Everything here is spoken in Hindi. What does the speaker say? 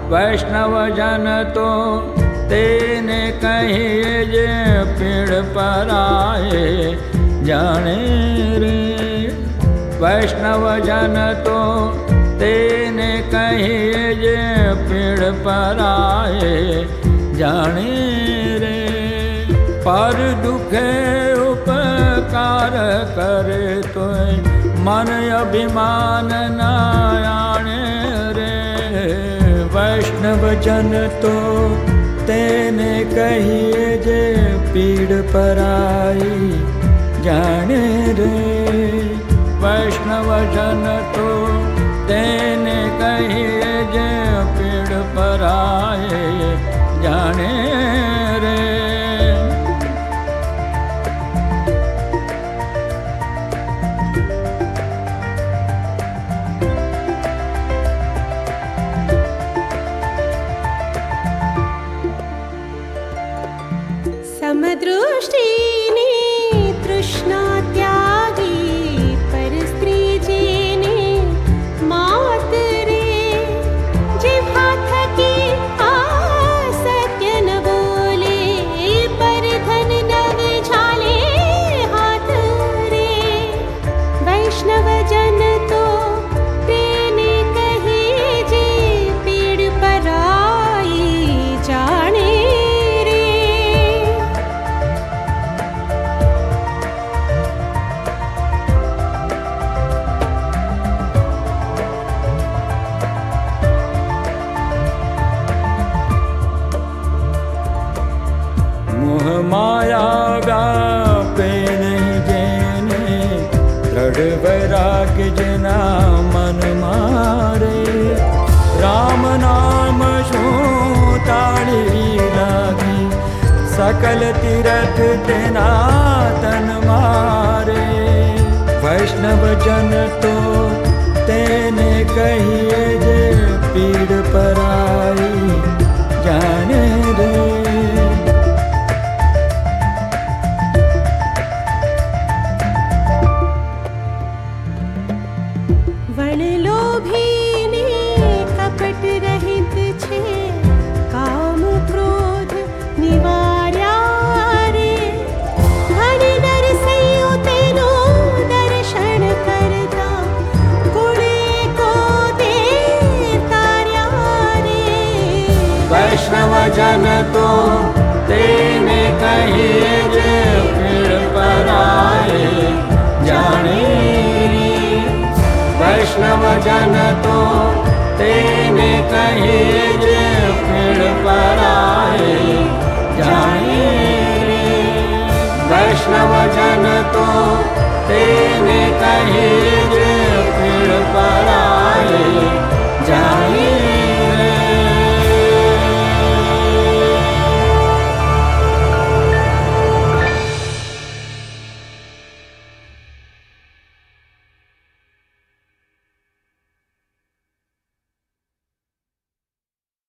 वैष्णव जन तो तेने कहिए जे पीड़ पराए जाने रे। वैष्णव जन तो तेने कहिए जे पीड़ पराए जाने रे। पर दुखे उपकार करे तो मन अभिमान न आने रे। वैष्णव जन तो तेने कहिए जे पीड़ पराई जाने रे। वैष्णव जन तो तेने कहिए जे पीड़ पराए जाने रे। समदृष्टिने तृष्णा त्यागी पर स्त्री जेने मात रे। जिह्वा थकी असत्य न बोले पर धन नव झाले हाथ रे। वैष्णव जन तो तेने कहे जे पीड़ पराई जाने रे। मोह माया गापे नहीं जेने दृढ़ वैराग्य जना मन मारे। राम नाम शो ताड़ी लागी सकल तीरथ तेना तन मारे। वैष्णव जन तो तेने कहिए जे पीड़ पराई जाने रे। वण लोभीने कपट रहित छे काम क्रोध निवार्या रे। धन नर सैयो तेनो दर्शन करता गुणे को दे तार्या रे। वैष्णव जन तो तेने कहिए जे पीड़ पराए जाने रे। वैष्णव जन तो तेने कहिए जे पीड़ पराए जाने रे। वैष्णव जन तो तेने कहिए जे